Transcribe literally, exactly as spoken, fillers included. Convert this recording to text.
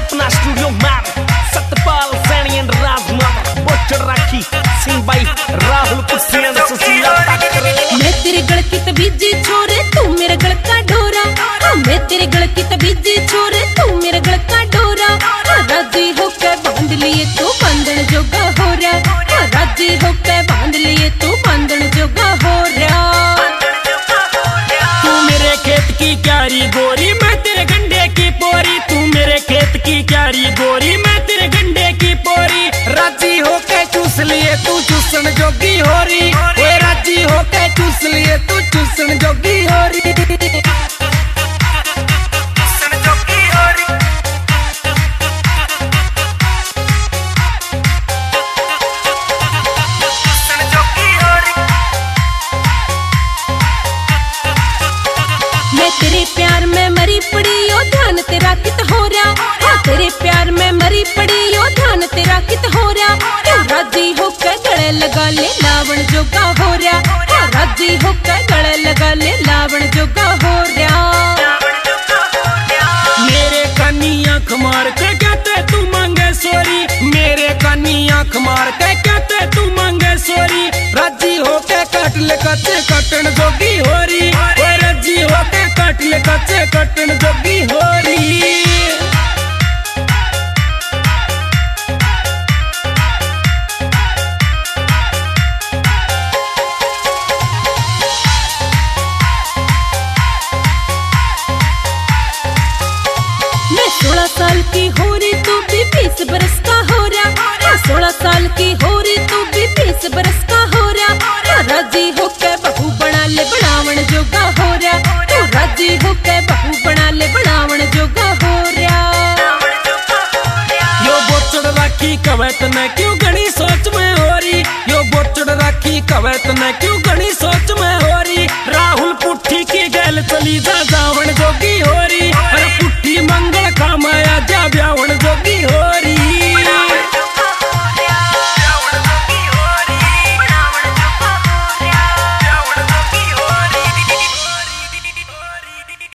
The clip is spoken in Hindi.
सपना studio ma'am Satpal Saini and Rajmata Bochad Rakhi Singh भाई राहुल कुर्सियां सुशीला मैं तेरे गल की तबीजी छोरे तू मेरे गल का डोरा। मैं तेरे गल की तबीजी छोरे तू मेरे गल का डोरा। राजी होकर बांध लिए तू बंधन जोगा हो रहा। राजी होकर बांध लिए तू बंधन जोगा हो रहा। तू मेरे खेत की क्यारी गोरी मैं तेरे गंडे की पोरी। तू मेरे खेत की क्यारी गोरी मैं तेरे गंडे की पोरी। राजी होके चूस लिए तू चूसन जोगी हो रही। ओए राजी होके चूस लिए तू चूसन जोगी हो रही। तेरे प्यार में मरी पड़ी ओ ध्यान तेरा कित हो रहा। हाँ तेरे प्यार में मरी पड़ी ओ ध्यान तेरा कित हो रहा। तू राजी होकर गले लगा ले लावण जोगा हो रहा। हाँ राजी होकर गले लगा ले लावण जोगा हो रहा। मेरे कानी आँख मार के कहते तू मांगे सोरी। मेरे कानी आँख मार के कहते तू मांगे सोरी। राजी होके काट ले कच्चे कटन जोगी हो रही। राजी होके काट ले कच्चे कटन जोगी हो रही। मैं सोलह साल की हो रही तू भी बीस बरस का हो रहा। सोलह साल की हो रही तू भी बीस बरस का हो रहा। राजी होकर बहू बना ले बनावण जोगा हो रहा। तू राजी होकर बहू बना ले बनावण जोगा हो रहा। यो बोचड़ राखी कवैत न क्यों घनी सोच में हो रही। यो बोचड़ राखी कवैत न क्यों